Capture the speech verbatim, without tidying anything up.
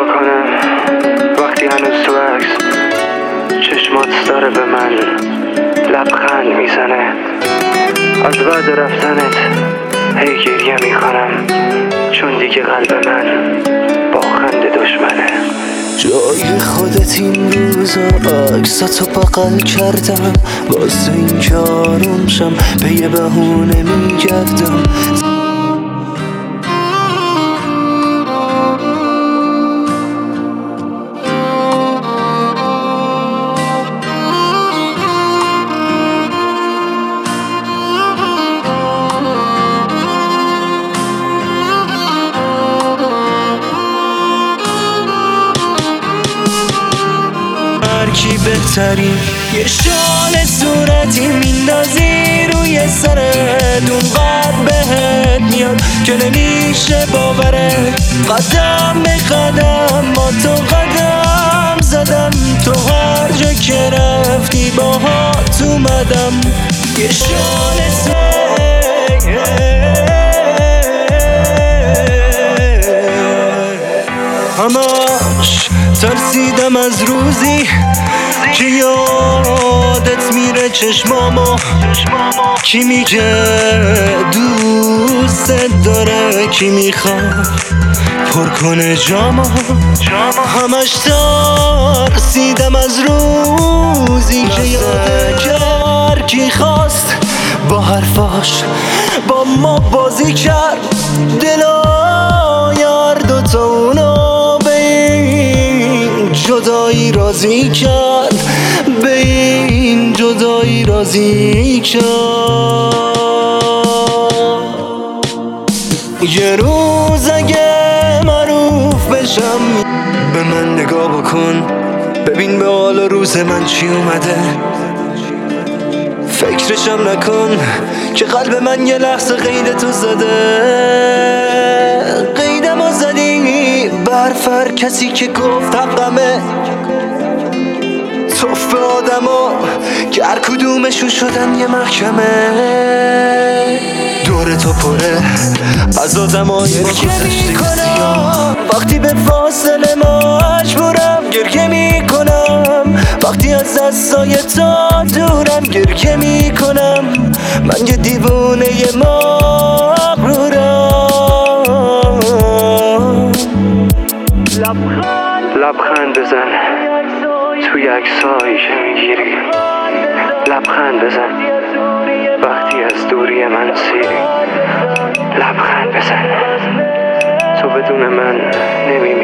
چیکار کنم وقتی هنوز تو عکس چشمات داره به من لبخند میزنه. از بعد رفتنت هی گریه میکنم چون دیگه قلب من با خنده دشمنه. جای خودت این روزا عکساتو بغل کردم واسه این که آروم شم به یه بهونه میگردم. کی بهتری یه شال صورتی میندازی روی سرت اونقدر بهت میاد که نمیشه باورت. قدم به قدم با تو قدم زدم تو هر جا که رفتی باهات اومدم. یه شال صورتی همش ترسیدم از روزی که یادت میره چشمامو. کی میگه دوست داره کی میخواد پر کنه جامو. همش ترسیدم از روزی که یادت کرد کی خواست با حرفاش با ما بازی کرد. دلا یار دوتا اونو جدایی راضی کرد به این جدایی راضی کرد. یه روز اگه معروف بشم به من نگاه بکن ببین به حال روز من چی اومده. فکرشم نکن که قلب من یه لحظه قید تو زده. قیدمو زدی برفر کسی که گفت حقمه. توف به آدما که هر کدومشون شدن یه محکمه. دور تو پره از آدمای با گذشته میکنم وقتی به فاصله مجبورم گریه میکنم. وقتی از دستای تو دورم گریه میکنم. من یه دیوونه مغرورم. لبخند بزن توی عکسایی که میگیری. لبخند بزن وقتی از دوری من سیری. لبخند بزن تو بدون من نمی‌مونی.